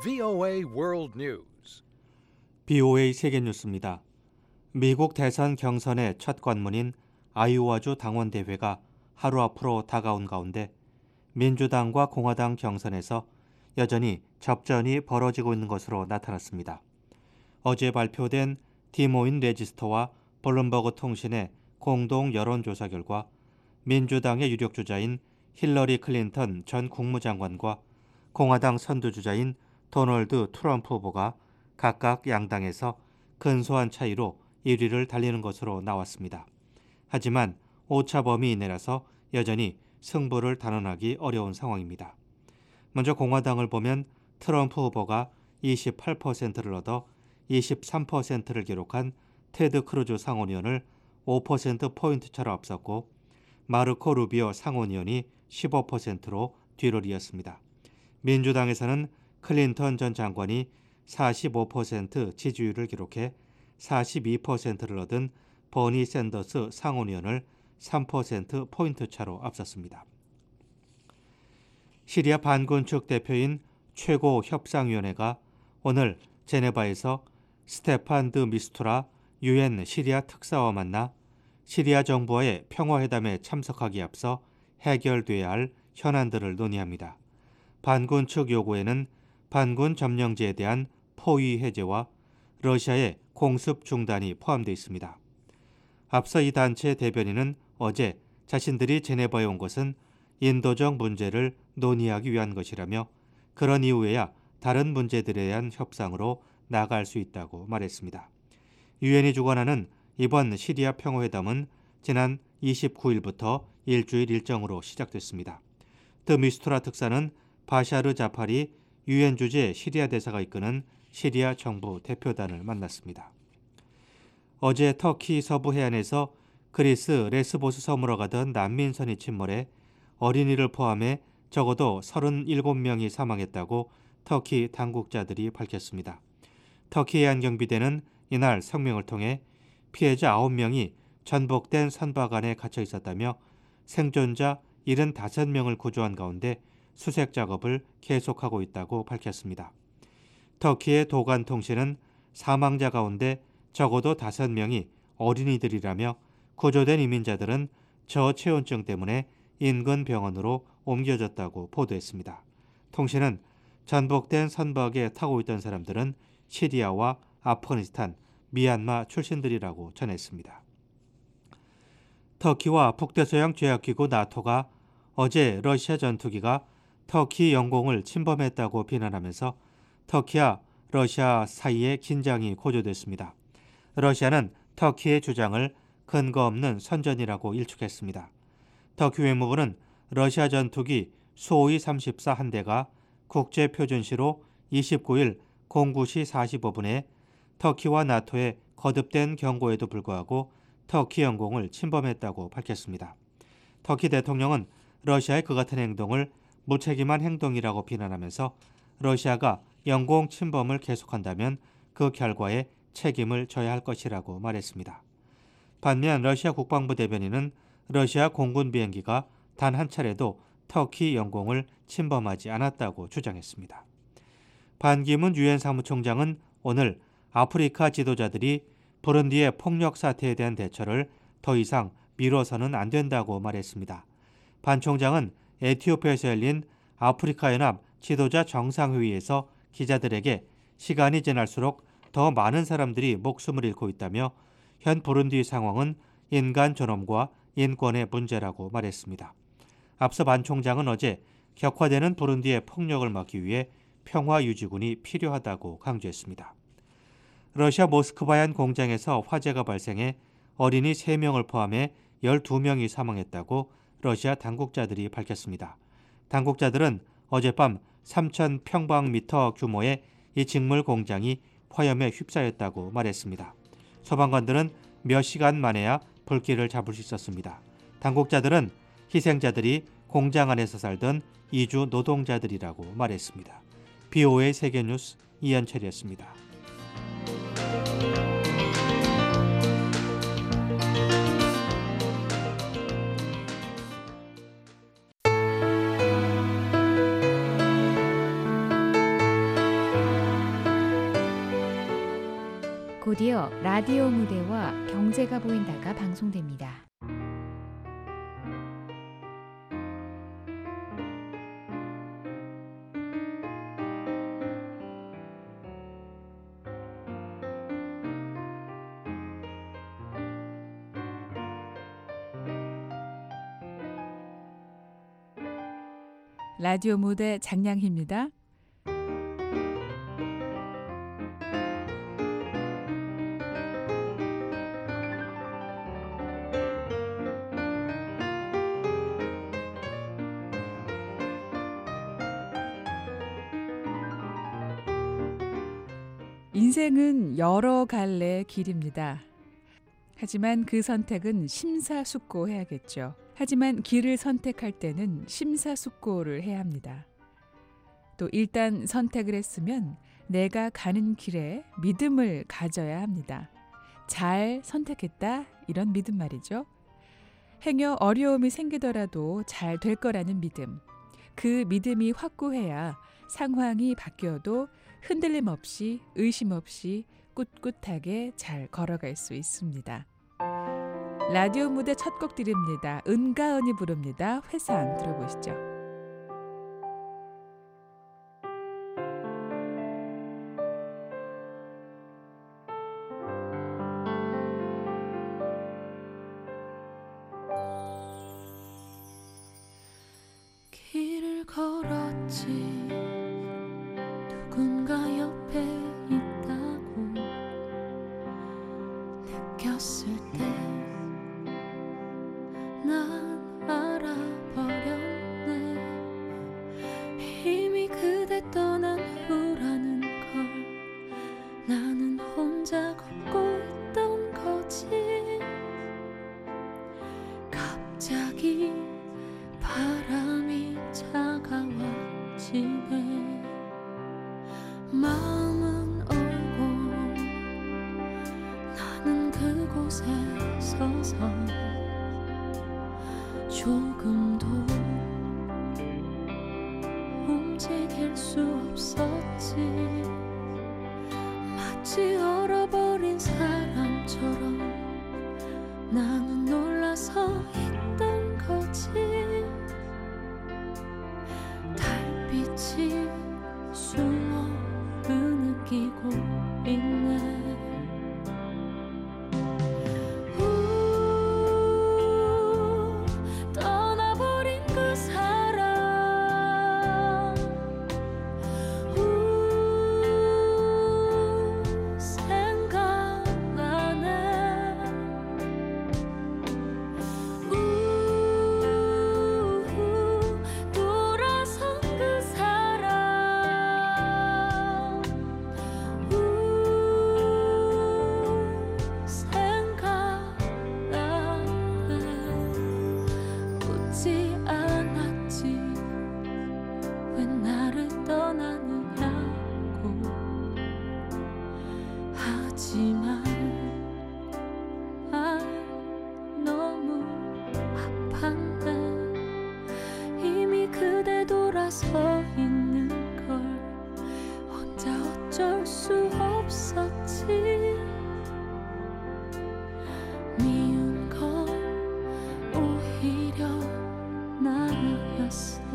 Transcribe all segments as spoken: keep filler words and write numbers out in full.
브이오에이 World News. 브이오에이 세계뉴스입니다. 미국 대선 경선의 첫 관문인 아이오와주 당원대회가 하루 앞으로 다가온 가운데 민주당과 공화당 경선에서 여전히 접전이 벌어지고 있는 것으로 나타났습니다. 어제 발표된 디모인 레지스터와 블룸버그 통신의 공동 여론조사 결과 민주당의 유력 주자인 힐러리 클린턴 전 국무장관과 공화당 선두주자인 도널드 트럼프 후보가 각각 양당에서 근소한 차이로 일 위를 달리는 것으로 나왔습니다. 하지만 오차 범위 이내라서 여전히 승부를 단언하기 어려운 상황입니다. 먼저 공화당을 보면 트럼프 후보가 이십팔 퍼센트를 얻어 이십삼 퍼센트를 기록한 테드 크루즈 상원의원을 오 퍼센트포인트 차로 앞섰고 마르코 루비오 상원의원이 십오 퍼센트로 뒤를 이었습니다. 민주당에서는 클린턴 전 장관이 사십오 퍼센트 지지율을 기록해 사십이 퍼센트를 얻은 버니 샌더스 상원의원을 삼 퍼센트포인트 차로 앞섰습니다. 시리아 반군 측 대표인 최고협상위원회가 오늘 제네바에서 스테판 드 미스투라 유엔 시리아 특사와 만나 시리아 정부와의 평화회담에 참석하기에 앞서 해결돼야 할 현안들을 논의합니다. 반군 측 요구에는 반군 점령지에 대한 포위 해제와 러시아의 공습 중단이 포함되어 있습니다. 앞서 이 단체 대변인은 어제 자신들이 제네바에 온 것은 인도적 문제를 논의하기 위한 것이라며 그런 이후에야 다른 문제들에 대한 협상으로 나아갈 수 있다고 말했습니다. 유엔이 주관하는 이번 시리아 평화회담은 지난 이십구 일부터 일주일 일정으로 시작됐습니다. 드 미스투라 특사는 바샤르 자파리 유엔 주재 시리아 대사가 이끄는 시리아 정부 대표단을 만났습니다. 어제 터키 서부 해안에서 그리스 레스보스 섬으로 가던 난민선이 침몰해 어린이를 포함해 적어도 서른일곱 명이 사망했다고 터키 당국자들이 밝혔습니다. 터키 해안경비대는 이날 성명을 통해 피해자 아홉 명이 전복된 선박 안에 갇혀 있었다며 생존자 칠십오 명을 구조한 가운데 수색 작업을 계속하고 있다고 밝혔습니다. 터키의 도간 통신은 사망자 가운데 적어도 다섯 명이 어린이들이라며 구조된 이민자들은 저체온증 때문에 인근 병원으로 옮겨졌다고 보도했습니다. 통신은 전복된 선박에 타고 있던 사람들은 시리아와 아프가니스탄, 미얀마 출신들이라고 전했습니다. 터키와 북대서양 조약기구 나토가 어제 러시아 전투기가 터키 영공을 침범했다고 비난하면서 터키와 러시아 사이의 긴장이 고조됐습니다. 러시아는 터키의 주장을 근거 없는 선전이라고 일축했습니다. 터키 외무부는 러시아 전투기 수호이 삼십사 한 대가 국제표준시로 이십구 일 공구 시 사십오 분에 터키와 나토의 거듭된 경고에도 불구하고 터키 영공을 침범했다고 밝혔습니다. 터키 대통령은 러시아의 그 같은 행동을 무책임한 행동이라고 비난하면서 러시아가 영공 침범을 계속한다면 그 결과에 책임을 져야 할 것이라고 말했습니다. 반면 러시아 국방부 대변인은 러시아 공군 비행기가 단 한 차례도 터키 영공을 침범하지 않았다고 주장했습니다. 반기문 유엔 사무총장은 오늘 아프리카 지도자들이 부룬디의 폭력 사태에 대한 대처를 더 이상 미뤄서는 안 된다고 말했습니다. 반 총장은 에티오피아에서 열린 아프리카 연합 지도자 정상회의에서 기자들에게 시간이 지날수록 더 많은 사람들이 목숨을 잃고 있다며 현 부룬디 상황은 인간 존엄과 인권의 문제라고 말했습니다. 앞서 반 총장은 어제 격화되는 부룬디의 폭력을 막기 위해 평화유지군이 필요하다고 강조했습니다. 러시아 모스크바의 한 공장에서 화재가 발생해 어린이 세 명을 포함해 열두 명이 사망했다고 러시아 당국자들이 밝혔습니다. 당국자들은 어젯밤 삼천 평방미터 규모의 이 직물 공장이 화염에 휩싸였다고 말했습니다. 소방관들은 몇 시간 만에야 불길을 잡을 수 있었습니다. 당국자들은 희생자들이 공장 안에서 살던 이주 노동자들이라고 말했습니다. 브이오에이 세계뉴스 이현철이었습니다. 드디어 라디오 무대와 경제가 보인다가 방송됩니다. 라디오 무대 장량희입니다. 인생은 여러 갈래의 길입니다. 하지만 그 선택은 심사숙고해야겠죠. 하지만 길을 선택할 때는 심사숙고를 해야 합니다. 또 일단 선택을 했으면 내가 가는 길에 믿음을 가져야 합니다. 잘 선택했다, 이런 믿음 말이죠. 행여 어려움이 생기더라도 잘 될 거라는 믿음. 그 믿음이 확고해야 상황이 바뀌어도 흔들림 없이 의심 없이 꿋꿋하게 잘 걸어갈 수 있습니다. 라디오 무대 첫 곡 드립니다. 은가은이 부릅니다. 회상 들어보시죠. 길을 걸었지 누군가 옆에 있다고 느꼈을 때 난 알아버렸네. 이미 그대 떠난 후라는 걸 나는 혼자 걷고 있던 거지. 갑자기 바람이 차가워지네. 마음은 얼고 나는 그곳에 서서 조금도 움직일 수 없었지. 마치 얼어버린 사람처럼 나는 놀라서 있던 거지. 달빛이 숨어 흐느끼고 있네. 하지만 아 너무 아팠네. 이미 그대 돌아서 있는 걸 혼자 어쩔 수 없었지. 미운 건 오히려 나였어.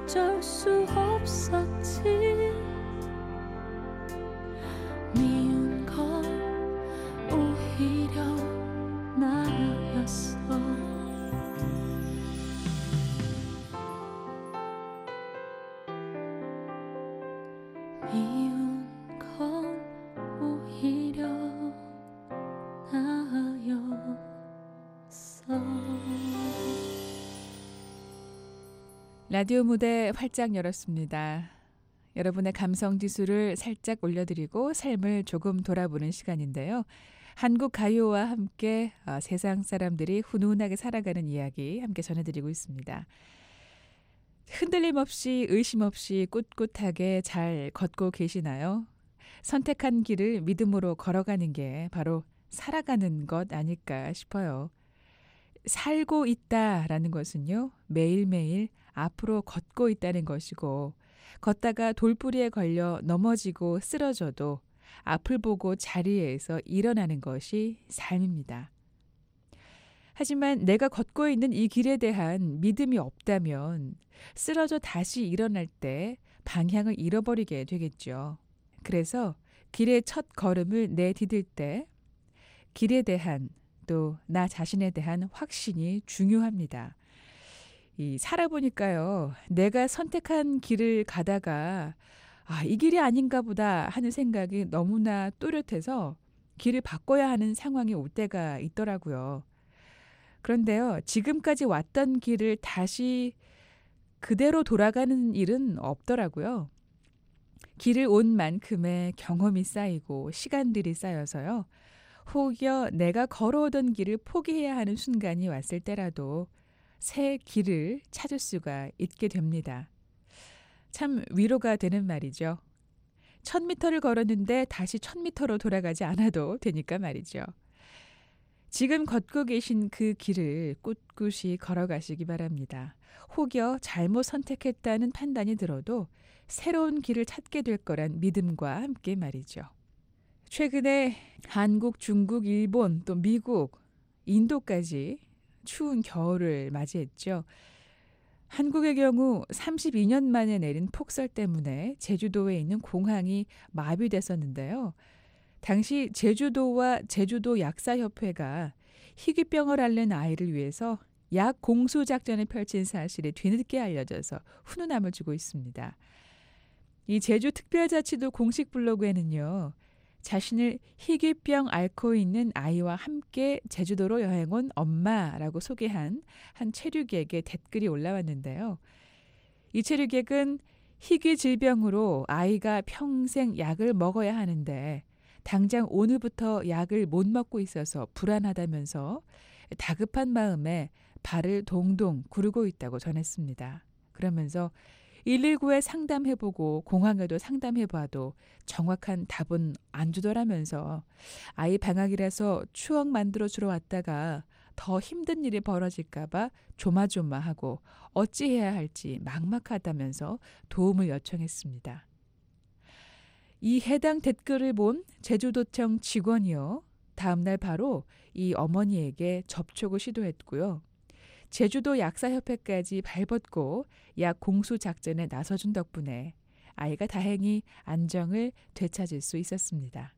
어쩔 수 없었지. 미운 건 오히려 나였어. 미운 건 오히려 나였어. 라디오 무대 활짝 열었습니다. 여러분의 감성 지수를 살짝 올려드리고 삶을 조금 돌아보는 시간인데요. 한국 가요와 함께 어, 세상 사람들이 훈훈하게 살아가는 이야기 함께 전해드리고 있습니다. 흔들림 없이 의심 없이 꿋꿋하게 잘 걷고 계시나요? 선택한 길을 믿음으로 걸어가는 게 바로 살아가는 것 아닐까 싶어요. 살고 있다라는 것은요, 매일매일 앞으로 걷고 있다는 것이고, 걷다가 돌부리에 걸려 넘어지고 쓰러져도 앞을 보고 자리에서 일어나는 것이 삶입니다. 하지만 내가 걷고 있는 이 길에 대한 믿음이 없다면 쓰러져 다시 일어날 때 방향을 잃어버리게 되겠죠. 그래서 길의 첫 걸음을 내디딜 때 길에 대한 또 나 자신에 대한 확신이 중요합니다. 이 살아보니까요, 내가 선택한 길을 가다가 아, 이 길이 아닌가 보다 하는 생각이 너무나 또렷해서 길을 바꿔야 하는 상황이 올 때가 있더라고요. 그런데요, 지금까지 왔던 길을 다시 그대로 돌아가는 일은 없더라고요. 길을 온 만큼의 경험이 쌓이고 시간들이 쌓여서요. 혹여 내가 걸어오던 길을 포기해야 하는 순간이 왔을 때라도 새 길을 찾을 수가 있게 됩니다. 참 위로가 되는 말이죠. 천 미터를 걸었는데 다시 천 미터로 돌아가지 않아도 되니까 말이죠. 지금 걷고 계신 그 길을 꿋꿋이 걸어가시기 바랍니다. 혹여 잘못 선택했다는 판단이 들어도 새로운 길을 찾게 될 거란 믿음과 함께 말이죠. 최근에 한국, 중국, 일본, 또 미국, 인도까지 추운 겨울을 맞이했죠. 한국의 경우 삼십이 년 만에 내린 폭설 때문에 제주도에 있는 공항이 마비됐었는데요. 당시 제주도와 제주도 약사협회가 희귀병을 앓는 아이를 위해서 약 공수 작전을 펼친 사실이 뒤늦게 알려져서 훈훈함을 주고 있습니다. 이 제주특별자치도 공식 블로그에는요, 자신을 희귀병 앓고 있는 아이와 함께 제주도로 여행 온 엄마라고 소개한 한 체류객의 댓글이 올라왔는데요. 이 체류객은 희귀 질병으로 아이가 평생 약을 먹어야 하는데 당장 오늘부터 약을 못 먹고 있어서 불안하다면서 다급한 마음에 발을 동동 구르고 있다고 전했습니다. 그러면서 일일구에 상담해보고 공항에도 상담해봐도 정확한 답은 안 주더라면서 아이 방학이라서 추억 만들어주러 왔다가 더 힘든 일이 벌어질까봐 조마조마하고 어찌해야 할지 막막하다면서 도움을 요청했습니다. 이 해당 댓글을 본 제주도청 직원이요, 다음날 바로 이 어머니에게 접촉을 시도했고요. 제주도 약사협회까지 발벗고 약 공수 작전에 나서준 덕분에 아이가 다행히 안정을 되찾을 수 있었습니다.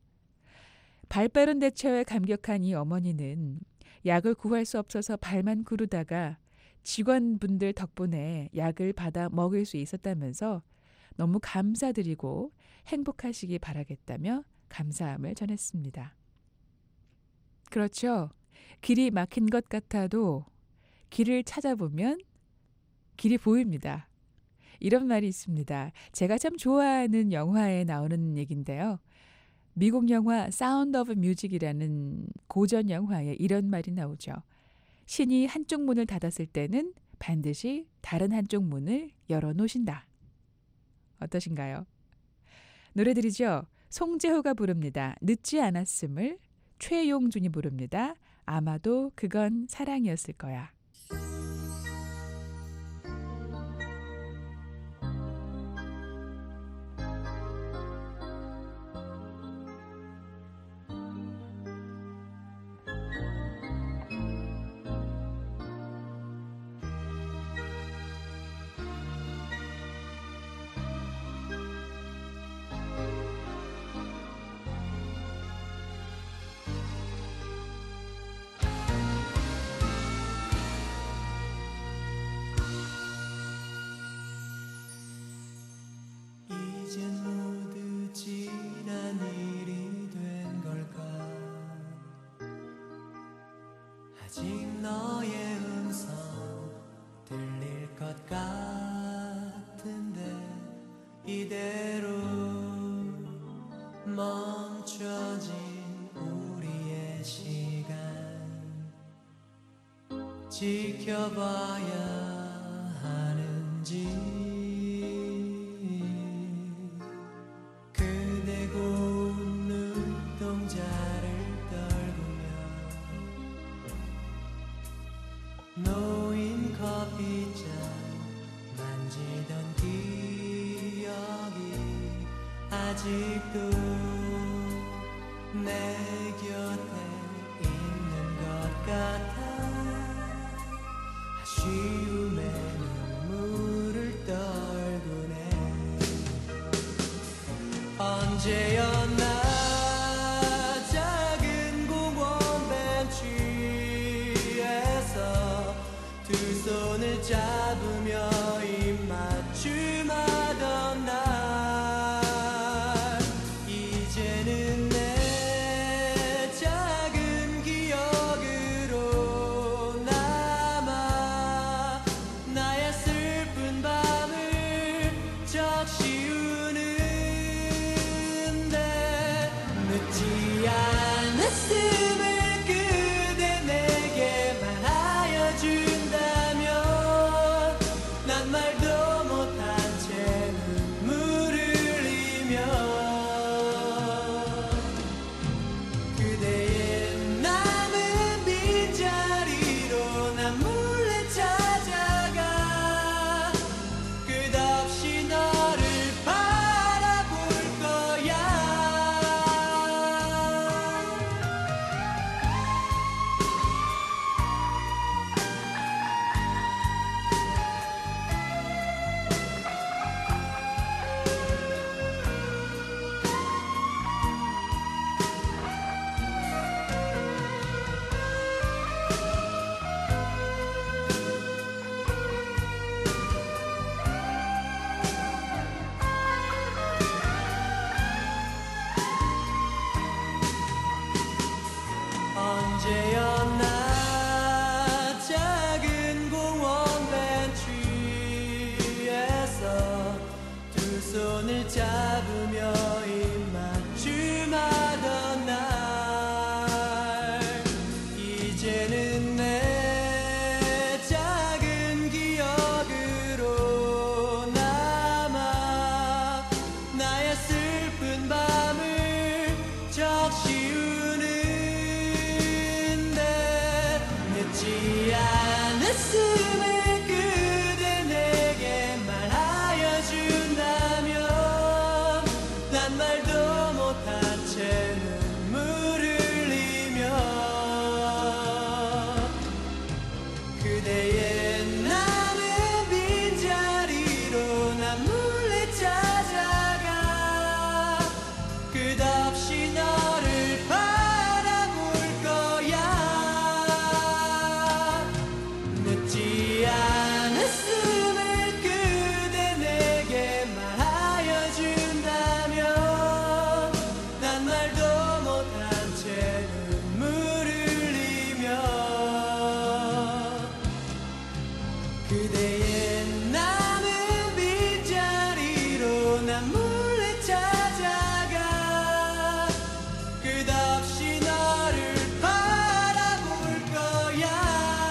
발빠른 대처에 감격한 이 어머니는 약을 구할 수 없어서 발만 구르다가 직원분들 덕분에 약을 받아 먹을 수 있었다면서 너무 감사드리고 행복하시기 바라겠다며 감사함을 전했습니다. 그렇죠. 길이 막힌 것 같아도 길을 찾아보면 길이 보입니다. 이런 말이 있습니다. 제가 참 좋아하는 영화에 나오는 얘기인데요. 미국 영화 사운드 오브 뮤직이라는 고전 영화에 이런 말이 나오죠. 신이 한쪽 문을 닫았을 때는 반드시 다른 한쪽 문을 열어놓으신다. 어떠신가요? 노래들이죠. 송재호가 부릅니다. 늦지 않았음을. 최용준이 부릅니다. 아마도 그건 사랑이었을 거야. 이대로 멈춰진 우리의 시간 지켜봐야 하는지 그대 고운 눈동자를 떨구며 놓인 커피잔 만지던 기억이 아직도 내 곁에 있는 것 같아 아쉬움에 눈물을 떨구네 언제였나 작은 공원 벤치에서 두 손을 잡으며 입맞춤하던 날 이제는 내 작은 기억으로 남아 나의 슬픈 밤을 적시우는데 늦지 않았음을 그대 내게 말하여 준다면 난 말도 못한 채 눈물을 흘리며 그대의 남은 빈자리로 난 몰래 찾아가 끝없이 너를 바라볼 거야 언제였나 작은 공원 벤치에서 두 손을 잡으며 입맞춤하던 날 이제는 내 작은 기억으로 남아 나의 슬픈 밤을 적시우는 늦지 않았음을 그대 내게 말하여 준다면 난 말도 못한 채 눈물을 흘리며 그대의 남은 빈자리로 난 몰래 찾아가 끝없이 너를 바라볼 거야 늦지 않았음을 그대 내게 말하여 준다면 난 말도 못한 채 눈물을 흘리며 그대의 남은 빈자리로 난 몰래 찾아가 끝없이 너를 바라볼 거야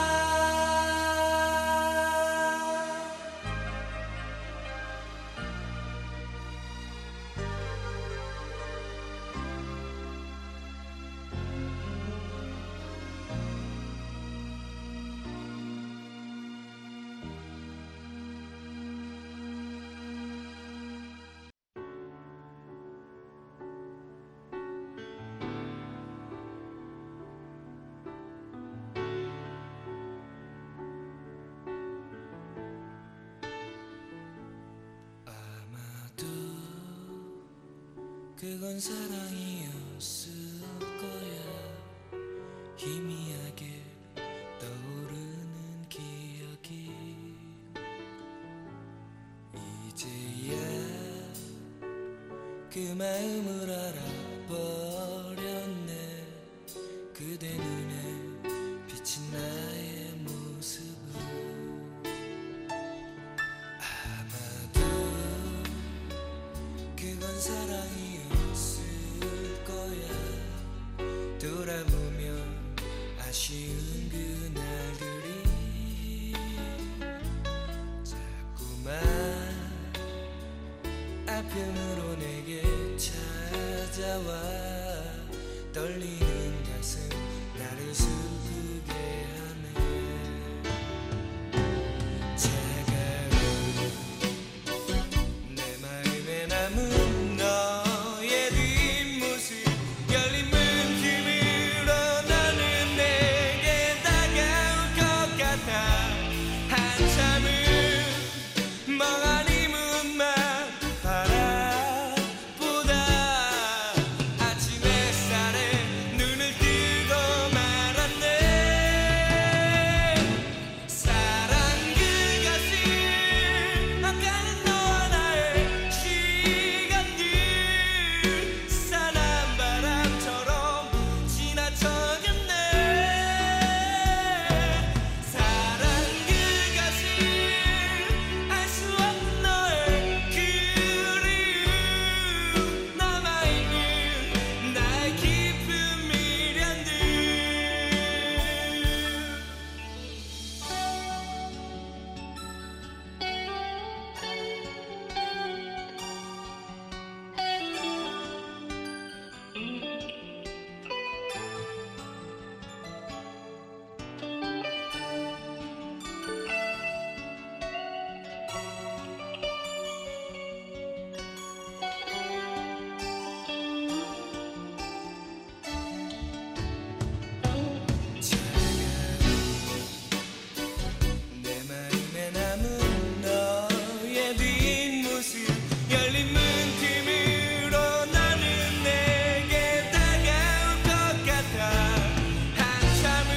아마도 그건 사랑이었을 거야 희미하게 떠오르는 기억이 이제야 그 마음을 알아버렸네 그대 눈에 비친 나의 모습을 아마도 사랑이었을 거야. 돌아보면 아쉬운 그날들이 자꾸만 아픔으로 내게 찾아와 떨리는 가슴 나를 슬프게 하네. 차가운 내 마음에 남은 너의 뒷모습 열린 문틈으로 너는 내게 다가올 것 같아. 한참을 멍하니 문만 바라보다 아침 햇살에 눈을 뜨고 말았네. 사랑 그것이 아까는 너와 나의 시간들 산한 바람처럼 지나쳐갔네. 사랑 그것이 알 수 없는 너의 그리움 남아있는 나의 깊은 미련들. 내 마음에 남은 너의 뒷모습 열린 문틈으로 나는 내게 다가올 것 같아. 한참을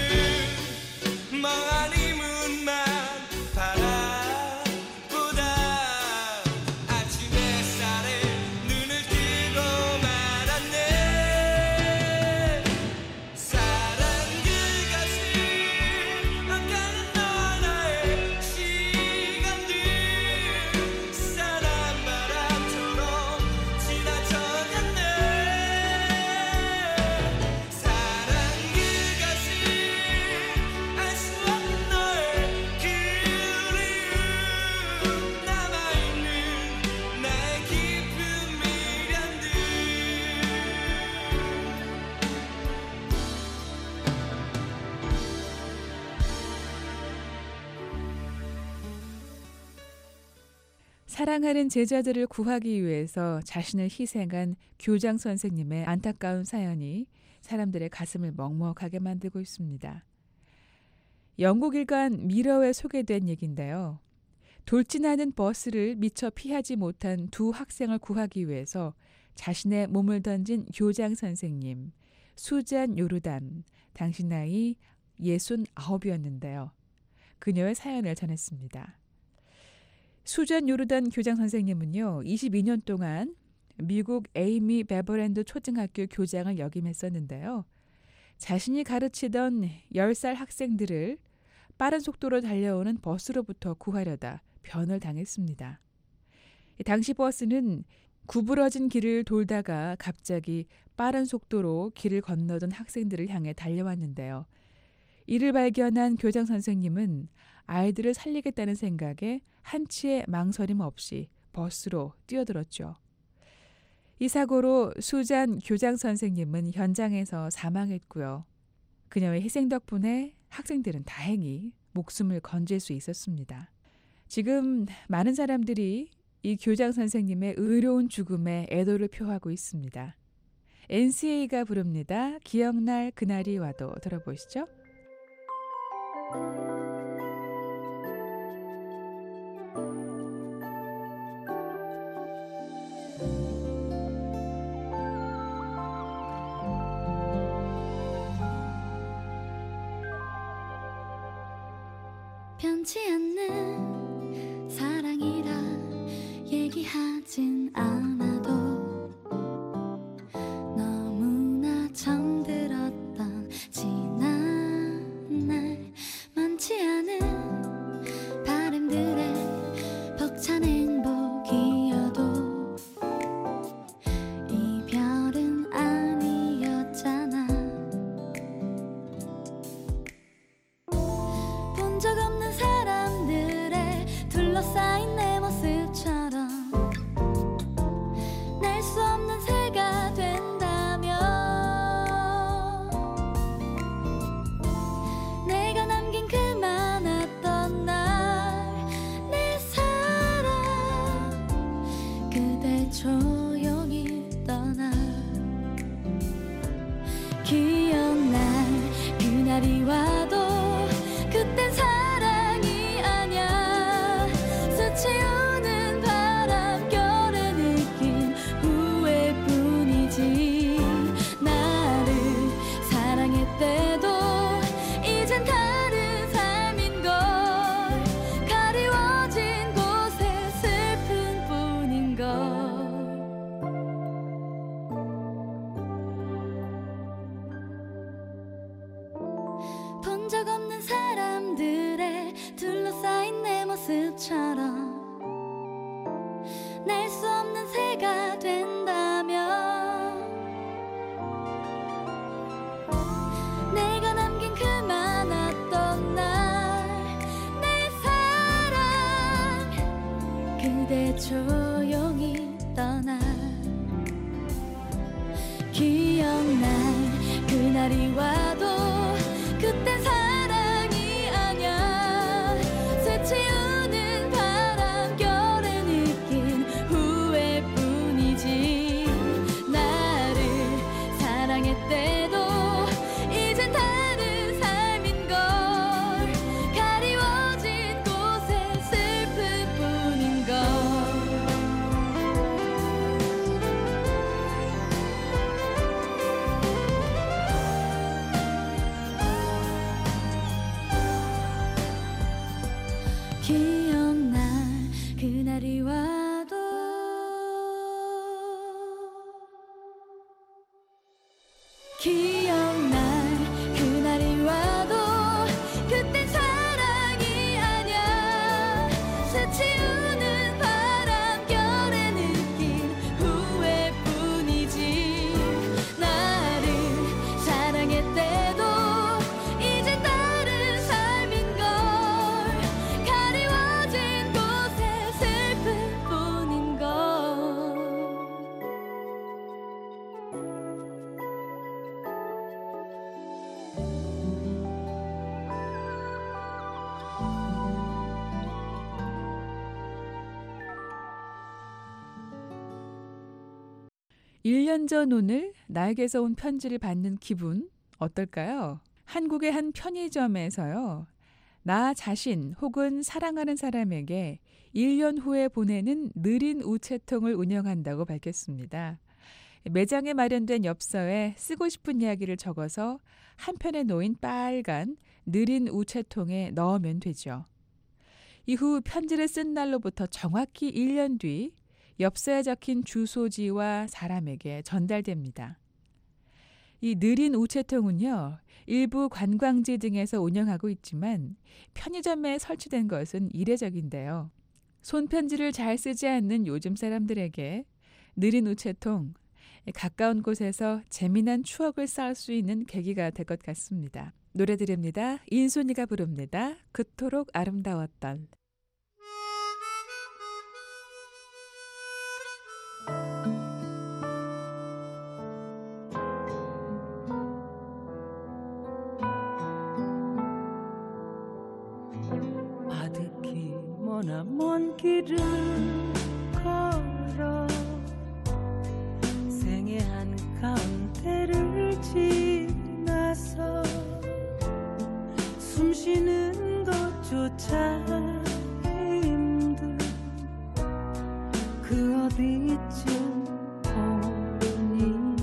멍하니 문만 바라보다 아침 햇살에 눈을 뜨고 말았네. 사랑 그것이 아까는 너와 나의 시간들 산한 바람처럼 지나쳐갔네. 사랑 그것이 알 수 없는 너의 그리움 남아있는 나의 깊은 미련들. 사랑하는 제자들을 구하기 위해서 자신을 희생한 교장 선생님의 안타까운 사연이 사람들의 가슴을 먹먹하게 만들고 있습니다. 영국 일간 미러에 소개된 얘기인데요. 돌진하는 버스를 미처 피하지 못한 두 학생을 구하기 위해서 자신의 몸을 던진 교장 선생님 수잔 요르단, 당시 나이 예순아홉이었는데요. 그녀의 사연을 전했습니다. 수잔 요르단 교장 선생님은요, 이십이 년 동안 미국 에이미 베버랜드 초등학교 교장을 역임했었는데요. 자신이 가르치던 열 살 학생들을 빠른 속도로 달려오는 버스로부터 구하려다 변을 당했습니다. 당시 버스는 구부러진 길을 돌다가 갑자기 빠른 속도로 길을 건너던 학생들을 향해 달려왔는데요. 이를 발견한 교장 선생님은 아이들을 살리겠다는 생각에 한치의 망설임 없이 버스로 뛰어들었죠. 이 사고로 수잔 교장 선생님은 현장에서 사망했고요. 그녀의 희생 덕분에 학생들은 다행히 목숨을 건질 수 있었습니다. 지금 많은 사람들이 이 교장 선생님의 의로운 죽음에 애도를 표하고 있습니다. 엔시에이가 부릅니다. 기억날 그날이 와도. 들어보시죠. 변치 않는 사랑이라 얘기하진 않아도 너무나 정들었던 지난 날 많지 않은 바람들의 벅찬 행복이어도 날 수 없는 새가 된다면 내가 남긴 그 많았던 날 내 사랑 그대 조용히 떠나 기억날 그날이 와도 그땐 사랑이 아냐 스치우는 바람결에 느낀 후회뿐이지 나를 사랑했대도 이젠 다른 삶인걸 가리워진 곳에 슬플 뿐인걸 기억날 그날이 와도 기억날 그날이 와도 그땐 사랑이 아냐 스치우는 바람결에 느낀 후회뿐이지 나를 사랑했대도 이젠 다른 삶인걸 가리워진 곳에 슬플 뿐인걸 일 년 전 오늘 나에게서 온 편지를 받는 기분 어떨까요? 한국의 한 편의점에서요. 나 자신 혹은 사랑하는 사람에게 일 년 후에 보내는 느린 우체통을 운영한다고 밝혔습니다. 매장에 마련된 엽서에 쓰고 싶은 이야기를 적어서 한편에 놓인 빨간 느린 우체통에 넣으면 되죠. 이후 편지를 쓴 날로부터 정확히 일 년 뒤 엽서에 적힌 주소지와 사람에게 전달됩니다. 이 느린 우체통은요. 일부 관광지 등에서 운영하고 있지만 편의점에 설치된 것은 이례적인데요. 손편지를 잘 쓰지 않는 요즘 사람들에게 느린 우체통, 가까운 곳에서 재미난 추억을 쌓을 수 있는 계기가 될 것 같습니다. 노래 드립니다. 인순이가 부릅니다. 그토록 아름다웠던. 아득히 머나먼 길을 걸어 생애 한가운데를 지나서 숨쉬는 것조차 힘든 그 어디쯤 오니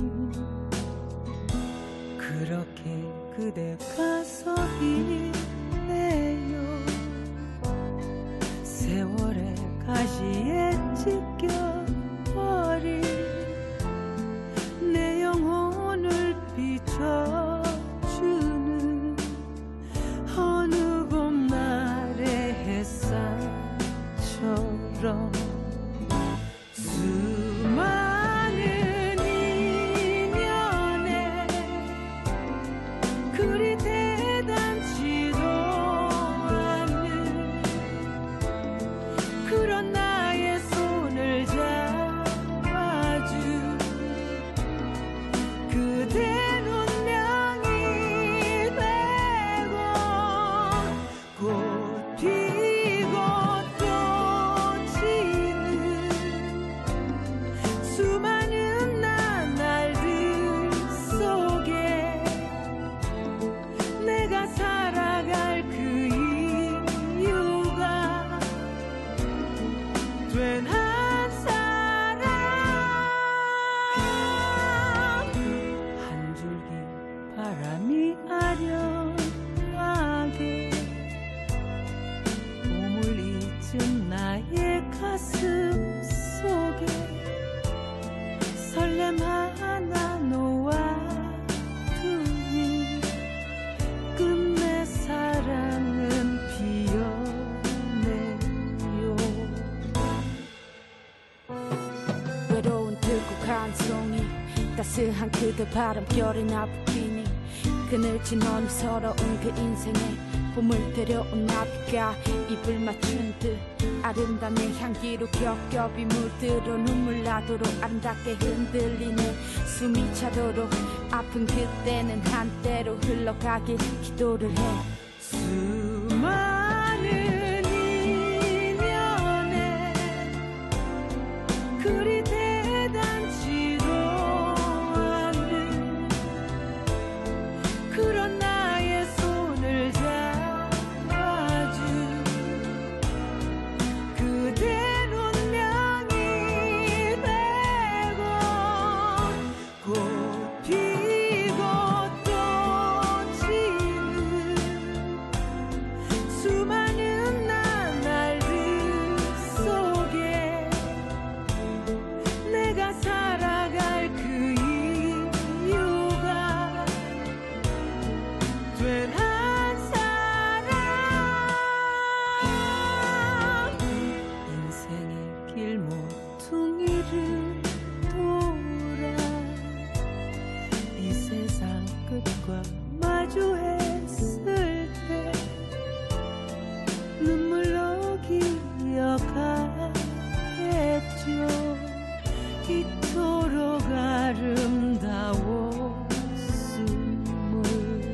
그렇게 그대가 서 있네요. 세월의 가시에 찢겨버린 내 영혼을 비춰주는 어느 봄날의 햇살처럼 수많은 인연에 그리 대단치도 않는 그런 나의 손을 잡아준 그대 운명이 되고 꽃 피고 또 지는 수많은 나날들 속에 내가 살아갈 그 이유가 된 한 사람 한 줄기 바람이 아련하게 봄을 잊은 나의 가슴 속에 설렘 하나 놓아두니 끝내 사랑은 피어내요. 한 송이 따스한 그대 바람결에 나부끼니 그늘진 어느 서러운 그 인생에 봄을 데려온 나비가 입을 맞춘 듯 아름다운 내 향기로 겹겹이 물들어 눈물 나도록 아름답게 흔들리네 숨이 차도록 아픈 그때는 한때로 흘러가길 기도를 해 수많은 인연에 그리 대단치도 않은 그런 나의 손을 잡아준 그대 운명이 되고 꽃 피고 또 지는 수많은 나날들 속에 내가 살아갈 그 이유가 된 한 사람 인생의 길 모퉁이를 돌아 이 세상 끝과 마주했을 때 눈물로 기억하겠죠 이토록 아름다웠음을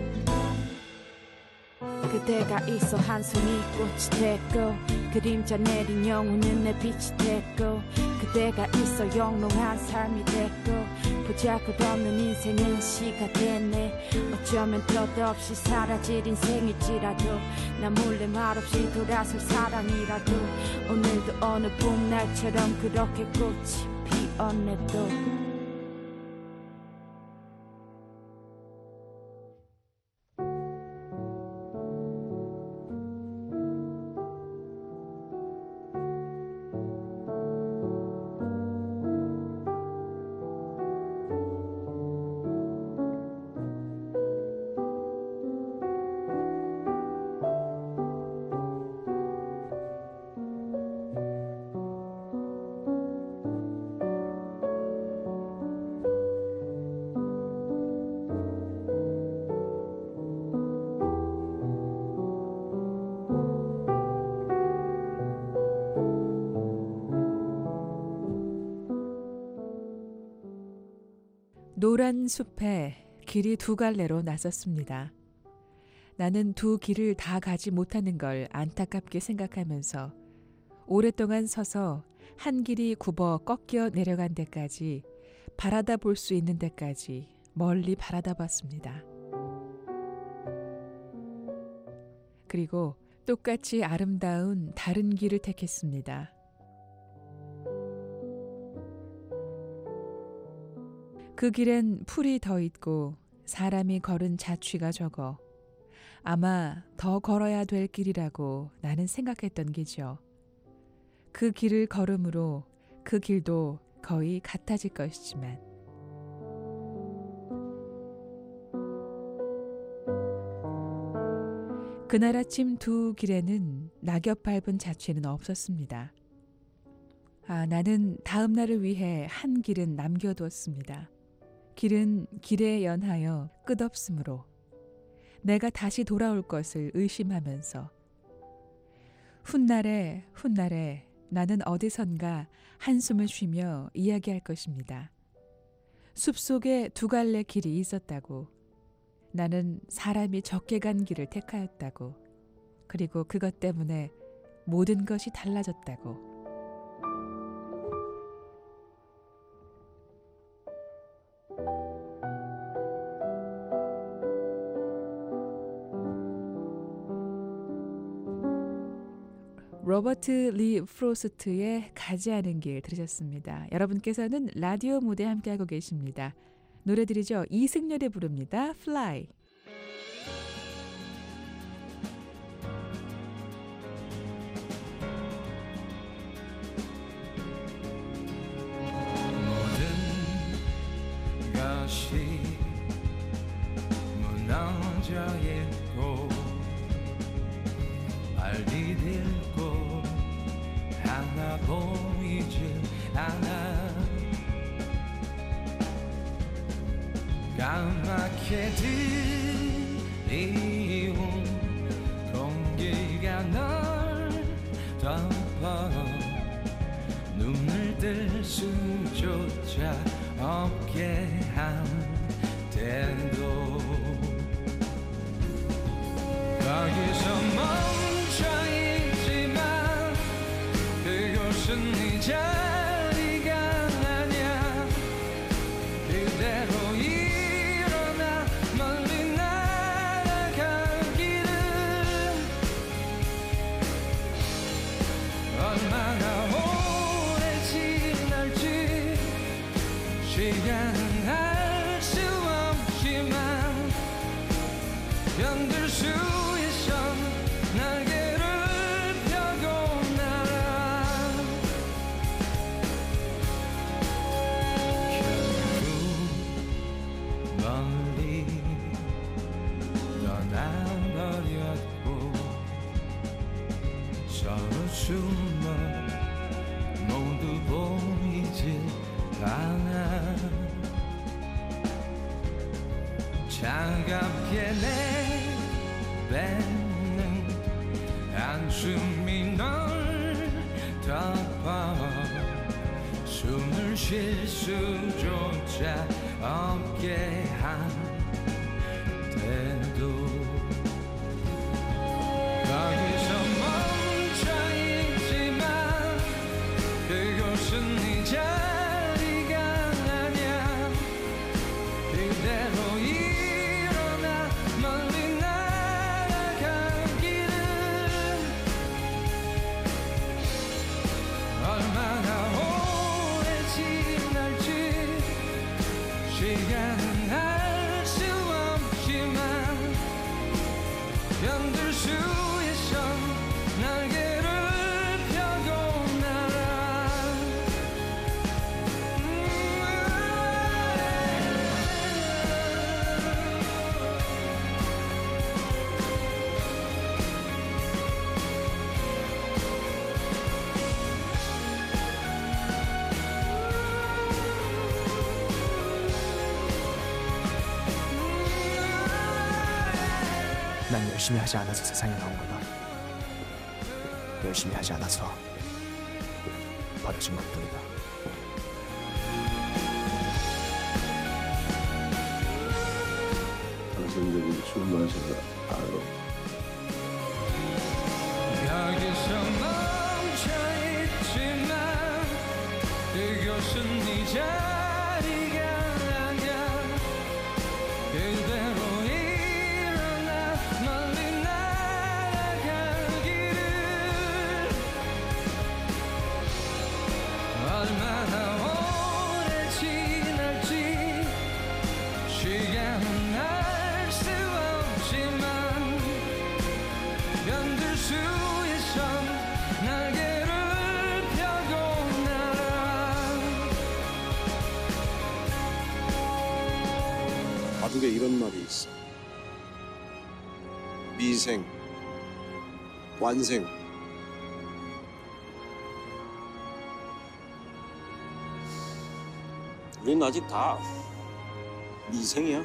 그대가 있어 한 송이 꽃이 됐고 그림자 내린 영혼은 내 빛이 됐고 그대가 있어 영롱한 삶이 됐고 보잘것없는 인생은 시가 됐네 어쩌면 덧없이 사라질 인생일지라도 나 몰래 말없이 돌아설 사랑이라도 오늘도 어느 봄날처럼 그렇게 꽃이 피었네 또 노란 숲에 길이 두 갈래로 나섰습니다. 나는 두 길을 다 가지 못하는 걸 안타깝게 생각하면서 오랫동안 서서 한 길이 굽어 꺾여 내려간 데까지 바라다 볼 수 있는 데까지 멀리 바라다 봤습니다. 그리고 똑같이 아름다운 다른 길을 택했습니다. 그 길엔 풀이 더 있고 사람이 걸은 자취가 적어 아마 더 걸어야 될 길이라고 나는 생각했던 게죠. 그 길을 걸음으로 그 길도 거의 같아질 것이지만 그날 아침 두 길에는 낙엽 밟은 자취는 없었습니다. 아, 나는 다음 날을 위해 한 길은 남겨두었습니다. 길은 길에 연하여 끝없으므로 내가 다시 돌아올 것을 의심하면서 훗날에 훗날에 나는 어디선가 한숨을 쉬며 이야기할 것입니다. 숲속에 두 갈래 길이 있었다고 나는 사람이 적게 간 길을 택하였다고 그리고 그것 때문에 모든 것이 달라졌다고 로버트 리 프로스트의 가지 않은 길 들으셨습니다. 여러분께서는 라디오 무대 함께하고 계십니다. 노래들이죠. 이승열이 부릅니다. Fly. 모든 것이 무너져 있고 발이 딜고 하나 보이지 않아 까맣게 들이온 공기가 널 덮어 눈을 뜰 수조차 없게 한데도 거기서 멈춰있지만 그곳은 네 자리가 아냐 그대로 일어나 멀리 날아가기를 얼마나 오래 지날지 시간은 알 수 없지만 견딜 수 있어 날개를 펴고 날아 결국 멀리 떠나버렸고 서로 숨어 모두 보이질 않아 차갑게 내뱉는 한숨이 널 덮어 숨을 쉴 수조차 없게 한데도 거기서 멈춰있지만 그곳은 네 자리가 아냐 그대로 일어나 멀리 날아가기를 얼마나 오래 지날지 시간은 알 수 없지만 견딜 수 있어 날개를 펴고 날아 난 열심히 하지 않아서 세상에 나온 거다. 열심히 하지 않아서 버려진 것뿐이다. 당신들이 술 마셔서 알아. 여기서 멈춰있지만 그곳은 네 자리가 아냐 그대로 일어나 멀리 날아가기를 얼마나 오래 지날지 시간은 알 수 없지만 견딜 수 있어 날개를 펴고 날아 바둑에 이런 말이 있어. 미생, 완생. 우린 아직 다 미생이야.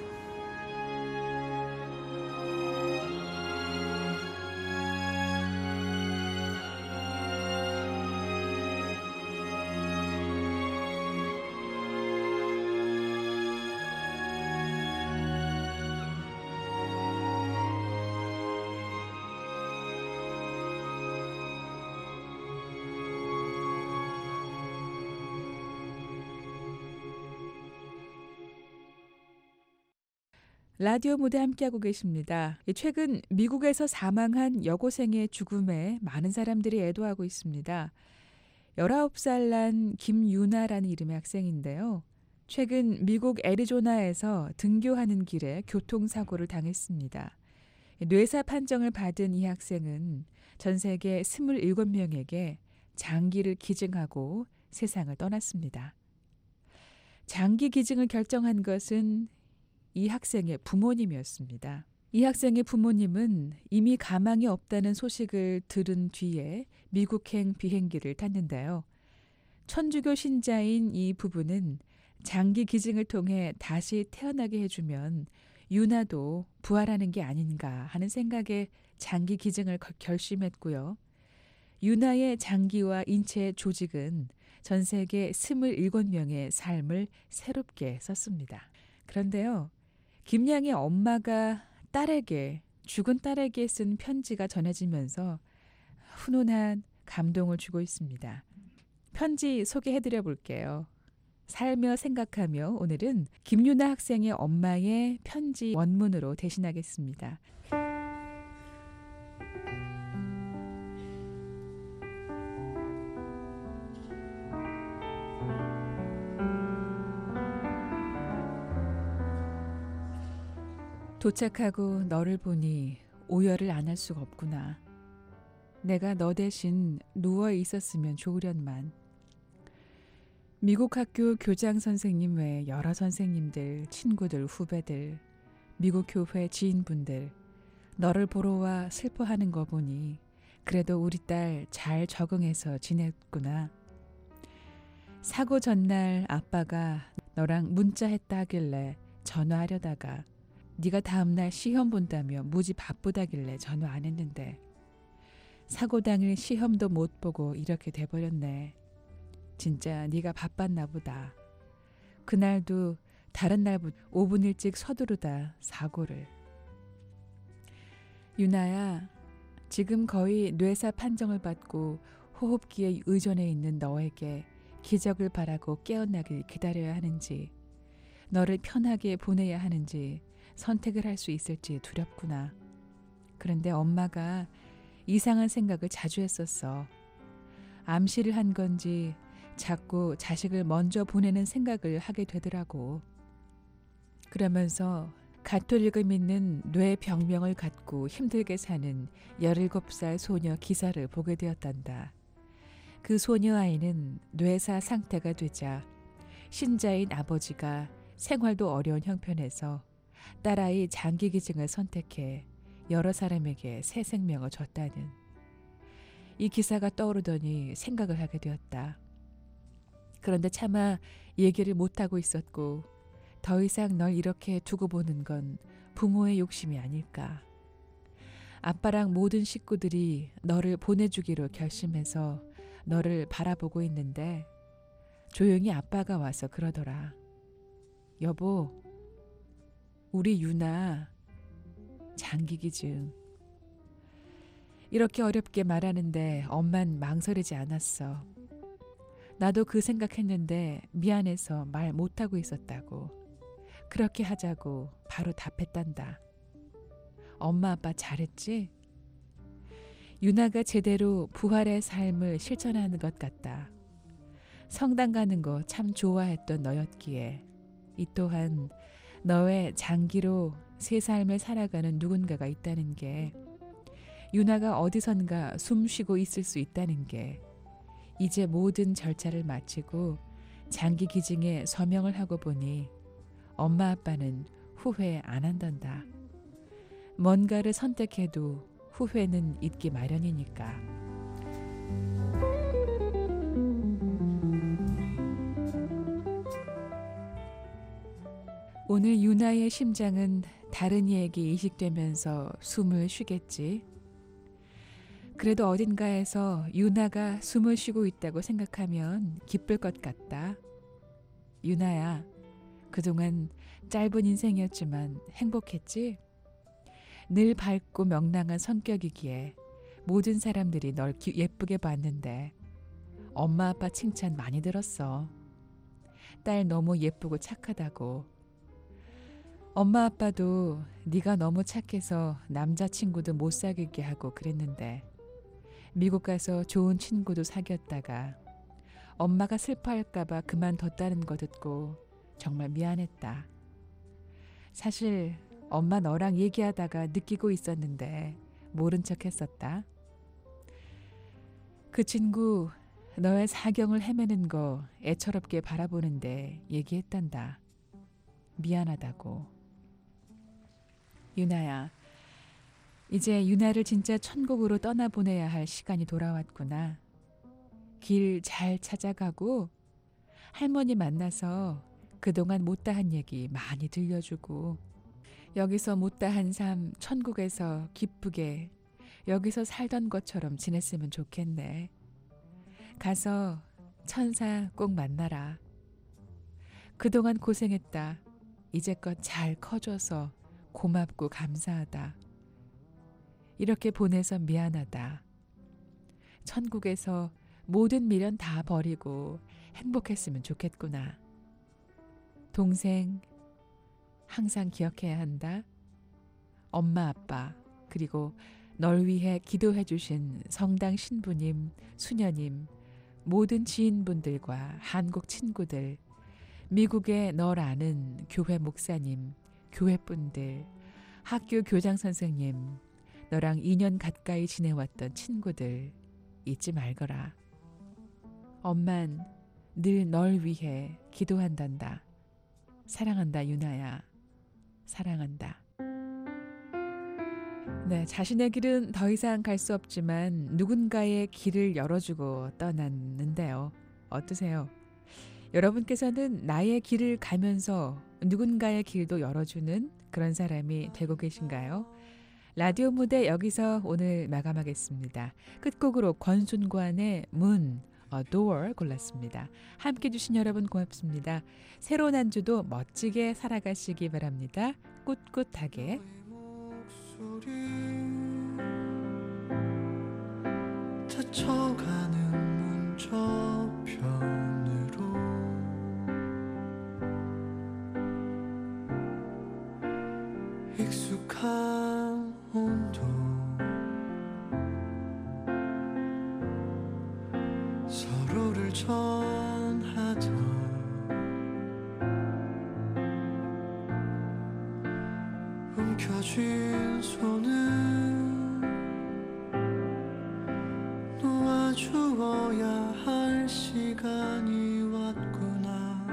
라디오 무대 함께하고 계십니다. 최근 미국에서 사망한 여고생의 죽음에 많은 사람들이 애도하고 있습니다. 열아홉 살 난 김유나라는 이름의 학생인데요. 최근 미국 애리조나에서 등교하는 길에 교통사고를 당했습니다. 뇌사 판정을 받은 이 학생은 전 세계 이십칠 명에게 장기를 기증하고 세상을 떠났습니다. 장기 기증을 결정한 것은 이 학생의 부모님이었습니다. 이 학생의 부모님은 이미 가망이 없다는 소식을 들은 뒤에 미국행 비행기를 탔는데요. 천주교 신자인 이 부부는 장기 기증을 통해 다시 태어나게 해주면 유나도 부활하는 게 아닌가 하는 생각에 장기 기증을 결심했고요. 유나의 장기와 인체 조직은 전 세계 스물일곱 명의 삶을 새롭게 썼습니다. 그런데요, 김양의 엄마가 딸에게, 죽은 딸에게 쓴 편지가 전해지면서 훈훈한 감동을 주고 있습니다. 편지 소개해드려 볼게요. 살며 생각하며 오늘은 김유나 학생의 엄마의 편지 원문으로 대신하겠습니다. 도착하고 너를 보니 오열을 안 할 수가 없구나. 내가 너 대신 누워 있었으면 좋으련만. 미국 학교 교장 선생님 외 여러 선생님들, 친구들, 후배들, 미국 교회 지인분들 너를 보러 와 슬퍼하는 거 보니 그래도 우리 딸 잘 적응해서 지냈구나. 사고 전날 아빠가 너랑 문자했다 하길래 전화하려다가 네가 다음날 시험 본다며 무지 바쁘다길래 전화 안 했는데 사고 당일 시험도 못 보고 이렇게 돼버렸네. 진짜 네가 바빴나 보다. 그날도 다른 날보다 오 분 일찍 서두르다 사고를. 유나야, 지금 거의 뇌사 판정을 받고 호흡기에 의존해 있는 너에게 기적을 바라고 깨어나길 기다려야 하는지, 너를 편하게 보내야 하는지 선택을 할 수 있을지 두렵구나. 그런데 엄마가 이상한 생각을 자주 했었어. 암시를 한 건지 자꾸 자식을 먼저 보내는 생각을 하게 되더라고. 그러면서 가톨릭을 믿는 뇌병명을 갖고 힘들게 사는 열일곱 살 소녀 기사를 보게 되었단다. 그 소녀 아이는 뇌사 상태가 되자 신자인 아버지가 생활도 어려운 형편에서 딸아이 장기 기증을 선택해 여러 사람에게 새 생명을 줬다는 이 기사가 떠오르더니 생각을 하게 되었다. 그런데 차마 얘기를 못하고 있었고 더 이상 널 이렇게 두고 보는 건 부모의 욕심이 아닐까. 아빠랑 모든 식구들이 너를 보내주기로 결심해서 너를 바라보고 있는데 조용히 아빠가 와서 그러더라. 여보, 우리 유나 장기 기증. 이렇게 어렵게 말하는데 엄만 망설이지 않았어. 나도 그 생각했는데 미안해서 말 못하고 있었다고. 그렇게 하자고 바로 답했단다. 엄마 아빠 잘했지? 유나가 제대로 부활의 삶을 실천하는 것 같다. 성당 가는 거 참 좋아했던 너였기에 이 또한 너의 장기로 새 삶을 살아가는 누군가가 있다는 게, 유나가 어디선가 숨 쉬고 있을 수 있다는 게, 이제 모든 절차를 마치고 장기 기증에 서명을 하고 보니 엄마 아빠는 후회 안 한단다. 뭔가를 선택해도 후회는 있기 마련이니까. 오늘 유나의 심장은 다른 이에게 이식되면서 숨을 쉬겠지. 그래도 어딘가에서 유나가 숨을 쉬고 있다고 생각하면 기쁠 것 같다. 유나야, 그동안 짧은 인생이었지만 행복했지? 늘 밝고 명랑한 성격이기에 모든 사람들이 널 기, 예쁘게 봤는데 엄마 아빠 칭찬 많이 들었어. 딸 너무 예쁘고 착하다고. 엄마 아빠도 네가 너무 착해서 남자친구도 못 사귀게 하고 그랬는데 미국 가서 좋은 친구도 사귀었다가 엄마가 슬퍼할까 봐 그만뒀다는 거 듣고 정말 미안했다. 사실 엄마 너랑 얘기하다가 느끼고 있었는데 모른 척 했었다. 그 친구 너의 사경을 헤매는 거 애처롭게 바라보는데 얘기했단다. 미안하다고. 유나야, 이제 유나를 진짜 천국으로 떠나보내야 할 시간이 돌아왔구나. 길 잘 찾아가고 할머니 만나서 그동안 못다한 얘기 많이 들려주고 여기서 못다한 삶 천국에서 기쁘게 여기서 살던 것처럼 지냈으면 좋겠네. 가서 천사 꼭 만나라. 그동안 고생했다. 이제껏 잘 커줘서 고맙고 감사하다. 이렇게 보내서 미안하다. 천국에서 모든 미련 다 버리고 행복했으면 좋겠구나. 동생, 항상 기억해야 한다. 엄마, 아빠, 그리고 널 위해 기도해 주신 성당 신부님, 수녀님, 모든 지인분들과 한국 친구들, 미국에 널 아는 교회 목사님, 교회분들, 학교 교장 선생님, 너랑 이 년 가까이 지내왔던 친구들 잊지 말거라. 엄만 늘 널 위해 기도한단다. 사랑한다, 유나야. 사랑한다. 네, 자신의 길은 더 이상 갈 수 없지만 누군가의 길을 열어주고 떠났는데요. 어떠세요? 여러분께서는 나의 길을 가면서 누군가의 길도 열어주는 그런 사람이 되고 계신가요? 라디오 무대 여기서 오늘 마감하겠습니다. 끝곡으로 권순관의 문, A Door 골랐습니다. 함께 해주신 여러분 고맙습니다. 새로운 한 주도 멋지게 살아가시기 바랍니다. 꿋꿋하게. 스쳐가는 문저편으로 익숙한 온도 서로를 전하던 움켜쥔 손은 놓아주어야 할 시간이 왔구나.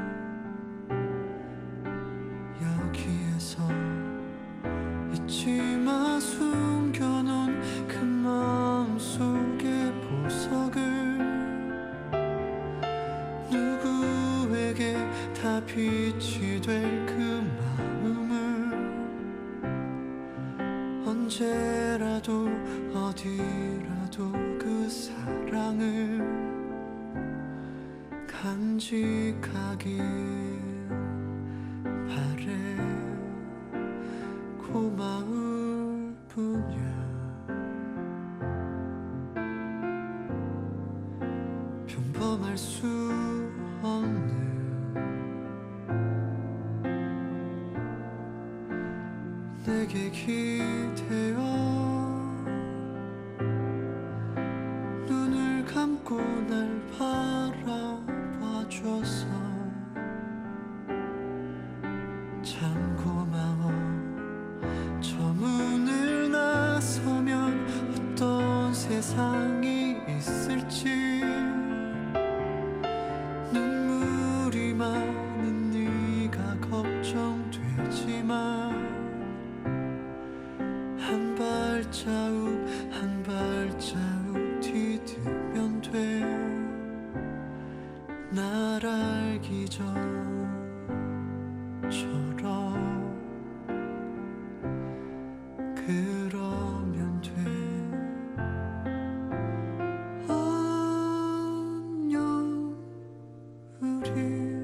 여기에서 잊지마 숨겨놓은 그 마음속의 보석을 누구에게 다 빛이 될 그 마음을 언제라도 어디라도 그 사랑을 간직하길 바래. 고마울 뿐이야. 평범할 수 없는 내게 기대어 눈을 감고 날 바라봐줘서 참 고마워. 저 문을 나서면 어떤 세상이 있을지 눈물이 많은 네가 걱정되지만 한 발자국 한 발자국 디디면 돼. 날 알기 전처럼 그러면 돼. 안녕 우리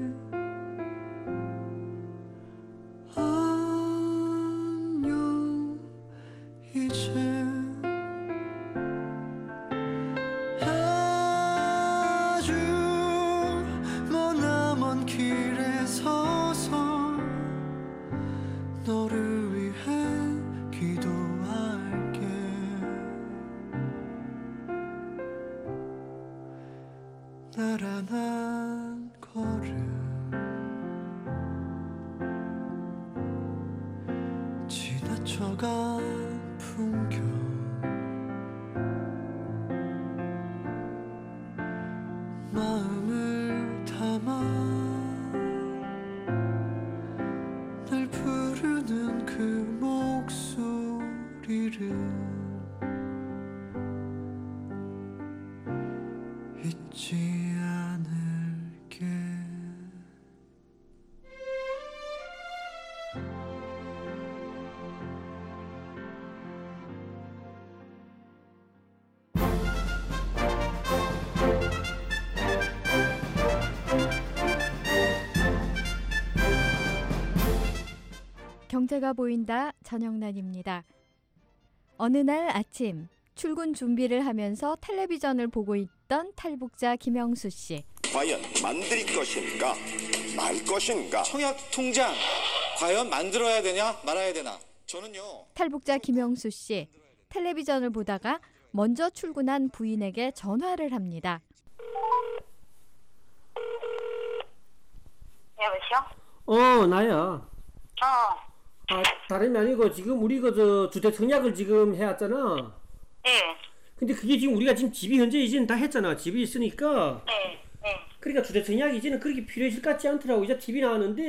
안녕 이제 아주 머나먼 길에 서서 너를 위해 기도할게. 나란한 걸음 지나쳐간 풍경 마음을 담아 날 부르는 그 목소리를 잊지 않을게. 경제가 보인다. 전영란입니다. 어느 날 아침 출근 준비를 하면서 텔레비전을 보고 있던 탈북자 김영수 씨. 과연 만들 것인가 말 것인가. 청약통장 과연 만들어야 되냐 말아야 되나. 저는요. 탈북자 김영수 씨. 텔레비전을 보다가 먼저 출근한 부인에게 전화를 합니다. 여보세요? 어, 나야. 어. 아, 다름이 아니고 지금 우리 그 저 주택 청약을 지금 해왔잖아. 네. 근데 그게 지금 우리가 지금 집이 현재 이제는 다 했잖아. 집이 있으니까. 네. 네. 그러니까 주택 청약이 이제는 그렇게 필요해질 것 같지 않더라고. 이제 팁이 나왔는데.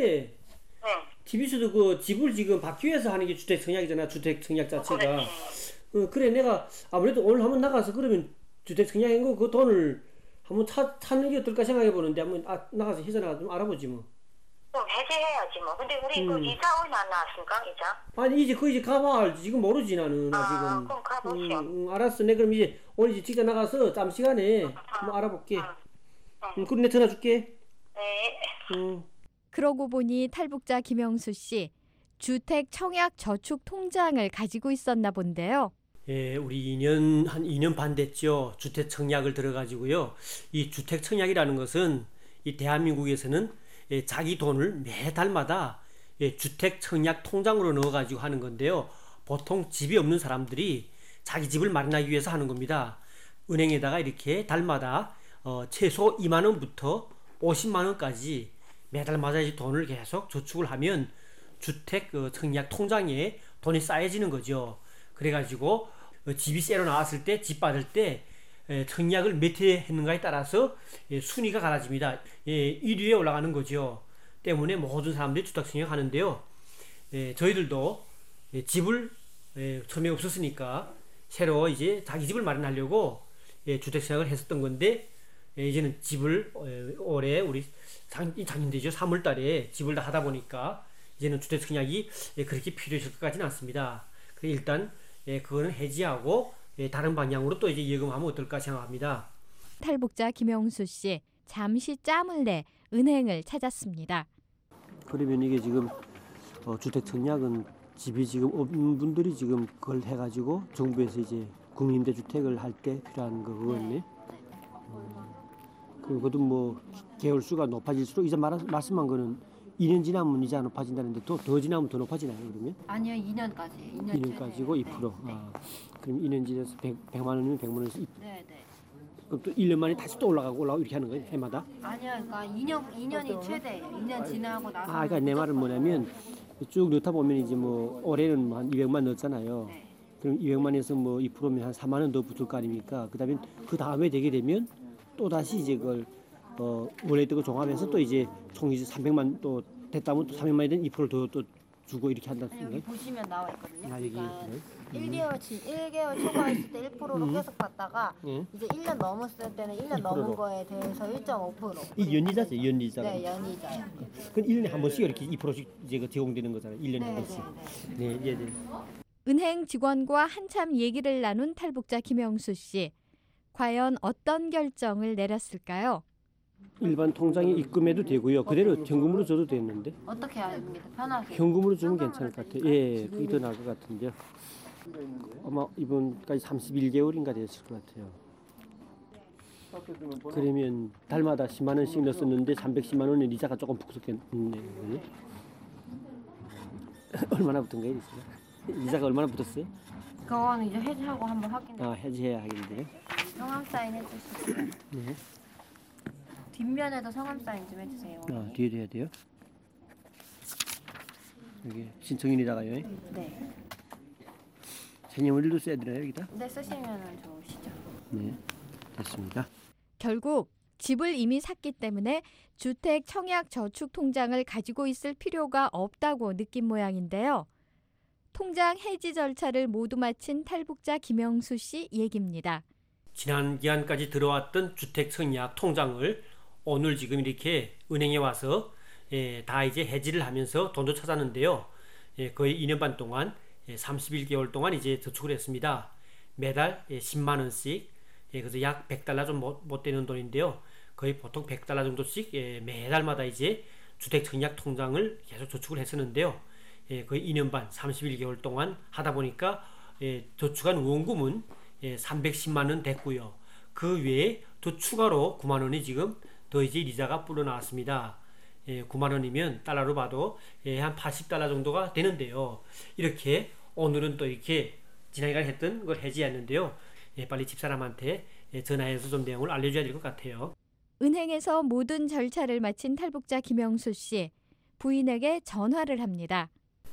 네. 집에서도 그 집을 지금 받기 위해서 하는 게 주택 청약이잖아. 주택 청약 자체가. 어, 그래 내가 아무래도 오늘 한번 나가서 그러면 주택 청약인 거 그 돈을 한번 차, 찾는 게 어떨까 생각해 보는데 한번 아, 나가서 해서 나가 좀 알아보지 뭐. 좀 해제해야지 뭐. 근데 우리 그 음. 이사 오늘 안 나왔습니까 이자? 아니 이제 그 이제 가봐 알지. 지금 모르지 나는 아, 아직은. 그럼 가보시오. 음, 음, 알았어. 내 그럼 이제 오늘 이제 직접 나가서 짬 시간에 한번 알아볼게. 음, 그럼 내 전화 줄게. 네. 음. 그러고 보니 탈북자 김영수 씨 주택 청약 저축 통장을 가지고 있었나 본데요. 예, 우리 이 년 한 이 년 반 됐죠. 주택 청약을 들어가지고요. 이 주택 청약이라는 것은 이 대한민국에서는 예, 자기 돈을 매달마다 예, 주택 청약 통장으로 넣어가지고 하는 건데요. 보통 집이 없는 사람들이 자기 집을 마련하기 위해서 하는 겁니다. 은행에다가 이렇게 달마다 어, 최소 이만 원부터 오십만 원까지 매달마다 이 돈을 계속 저축을 하면 주택 어, 청약 통장에 돈이 쌓여지는 거죠. 그래가지고 어, 집이 새로 나왔을 때 집 받을 때 에, 청약을 몇 회 했는가에 따라서 예, 순위가 갈라집니다. 예, 일 위에 올라가는 거죠. 때문에 모든 사람들이 주택 청약 하는데요. 예, 저희들도 예, 집을 예, 처음에 없었으니까 새로 이제 자기 집을 마련하려고 예, 주택 청약을 했었던 건데 예, 이제는 집을 예, 올해 우리 작, 작년되죠. 삼월 달에 집을 다 하다 보니까 이제는 주택 청약이 예, 그렇게 필요해질 것 같지는 않습니다. 그래 일단 예, 그거는 해지하고 예, 다른 방향으로 또 이제 예금하면 어떨까 생각합니다. 탈북자 김영수 씨 잠시 짬을 내 은행을 찾았습니다. 그러면 이게 지금 어, 주택 청약은 집이 지금 없는 분들이 지금 그걸 해가지고 정부에서 이제 국민임대주택을 할 때 필요한 거 그거네. 음, 그것도 뭐 개월 수가 높아질수록 이제 말, 말씀한 거는 이 년 지나면 이자 높아진다는데 더, 더 지나면 더 높아지나요 그러면? 아니요 이 년까지. 이 년 이 년까지고 이 퍼센트. 네, 아, 네. 그럼 이 년 지나서 백만 원이면 백만 원에서 네, 네. 그럼 또 일 년 만에 다시 또 올라가고 올라가고 이렇게 하는 거예요 해마다? 아니요 그러니까 이 년 이 년이 최대예요. 이 년 지나고 나서. 아 그러니까 내 말은 뭐냐면 쭉 넣다 보면 이제 뭐 올해는 한 이백만 넣었잖아요. 네. 그럼 이백만에서 뭐 이 퍼센트면 한 사만 원 더 붙을 거 아닙니까? 그다음에 그 다음에 되게 되면 또 다시 이제 그걸 어 원래 있던 거 종합해서 또 이제 총 이제 삼백만 또 됐다면 또 삼백만이 된 이 퍼센트 더 또 주고 이렇게 한다. 여기 보시면 나와 있거든요. 아, 여기, 그러니까 네. 일 개월 치 일 개월 초과했을 때 일 퍼센트로 음. 계속 받다가 네. 이제 일 년 넘었을 때는 일 년 이 퍼센트로. 넘은 거에 대해서 일 점 오 퍼센트. 이 연이자죠, 연이자가. 네, 연이자요. 그건 일 년에 한 번씩 이렇게 이 퍼센트씩 이제 그 제공되는 거잖아요. 일 년에 네, 한 번씩. 네, 네, 예, 네. 은행 직원과 한참 얘기를 나눈 탈북자 김영수 씨. 과연 어떤 결정을 내렸을까요? 일반 통장에 입금해도 되고요. 그대로 현금으로 줘도 되는데. 어떻게 하는 게 더 편하게? 현금으로 주면 괜찮을 것 같아요. 예, 그게 더 나을 것 같은데요. 아마 이번까지 삼십일 개월인가 됐을 것 같아요. 그러면 달마다 십만 원씩 넣었는데 삼백십만 원은 이자가 조금 붙었겠네요. 얼마나 붙은 거예요? 이자가 얼마나 붙었어요? 그거는 이제 해지하고 한번 확인해. 아, 해지해야 하겠는데요. 성함 사인 해주시고요. 네. 뒷면에도 성함 사인 좀 해주세요. 아, 뒤에도 해야 돼요? 여기 신청인에다가요? 네. 생년월일도 써야 되나요, 여기다? 네, 쓰시면 좋으시죠. 네, 됐습니다. 결국 집을 이미 샀기 때문에 주택 청약 저축 통장을 가지고 있을 필요가 없다고 느낀 모양인데요. 통장 해지 절차를 모두 마친 탈북자 김영수 씨 얘기입니다. 지난 기간까지 들어왔던 주택 청약 통장을 오늘 지금 이렇게 은행에 와서 예, 다 이제 해지를 하면서 돈도 찾았는데요. 예, 거의 이 년 반 동안 예, 삼십일 개월 동안 이제 저축을 했습니다. 매달 예, 십만 원씩 예, 그래서 약 백 달러 좀 못, 못 되는 돈인데요. 거의 보통 백 달러 정도씩 예, 매달마다 이제 주택 청약 통장을 계속 저축을 했었는데요. 예, 거의 이 년 반, 삼십일 개월 동안 하다 보니까 예, 저축한 원금은 예, 삼백십만 원 됐고요. 그 외에 또 추가로 구만 원이 지금 더 이제 이자가 불어 나왔습니다. 예, 구만 원이면 달러로 봐도 예, 한 팔십 달러 정도가 되는데요. 이렇게 오늘은 또 이렇게 지난해가 했던 걸 해지했는데요. 예, 빨리 집사람한테 예, 전화해서 좀 내용을 알려줘야 될 것 같아요. 은행에서 모든 절차를 마친 탈북자 김영수 씨, 부인에게 전화를 합니다.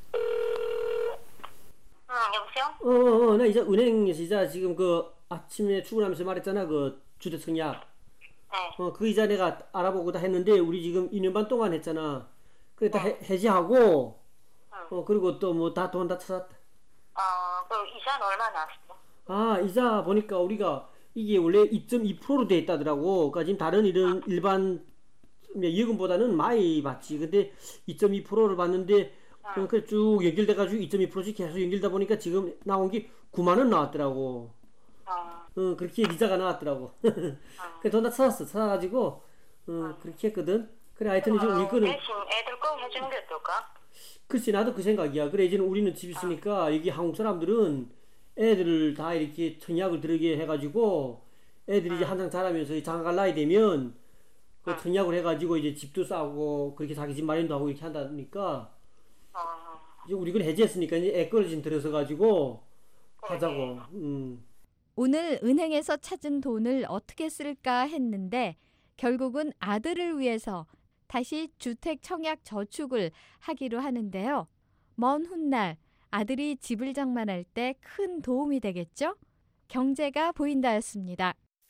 응, 여보세요? 어, 어, 나 이제 은행에서 이제 지금 그 아침에 출근하면서 말했잖아. 그 주택 청약. 네. 어, 그 이자 내가 알아보고 다 했는데 우리 지금 이 년 반 동안 했잖아. 그래 다 해, 해지하고 어, 그리고 또 뭐 다 돈 다 찾았다. 어, 그 이자는 얼마 나왔어? 아, 이자 보니까 우리가 이게 원래 이 점 이 퍼센트로 돼 있다더라고. 그러니까 지금 다른 이런 일반 예금보다는 많이 받지. 근데 이 점 이 퍼센트를 받는데 어, 그래 쭉 연결돼가지고 이 점 이 퍼센트씩 계속 연결되다 보니까 지금 나온 게 구만 원 나왔더라고. 어, 그렇게 이자가 나왔더라고. 그래 돈 다 찾았어. 찾아가지고 어, 그렇게 했거든. 그래 하여튼 이제 우리 거는 대신 애들 거 해주는 게 어떨까? 글쎄 나도 그 생각이야. 그래 이제는 우리는 집 있으니까 여기 한국 사람들은 애들을 다 이렇게 청약을 들게 해가지고 애들이 이제 한창 자라면서 장가갈 나이 되면 그 청약을 해가지고 이제 집도 싸고 그렇게 자기 집 마련도 하고 이렇게 한다니까 이제 우리 걸 해지했으니까 이제 애 거를 지금 들어서 가지고 하자고. 음. 오늘 은행에서 찾은 돈을 어떻게 쓸까 했는데 결국은 아들을 위해서 다시 주택 청약 저축을 하기로 하는데요. 먼 훗날 아들이 집을 장만할 때 큰 도움이 되겠죠? 경제가 보인다였습니다.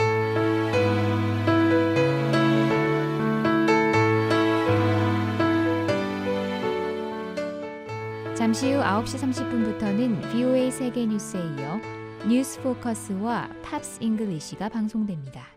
잠시 후 아홉 시 삼십 분부터는 브이오에이 세계 뉴스에 이어 뉴스 포커스와 팝스 잉글리시가 방송됩니다.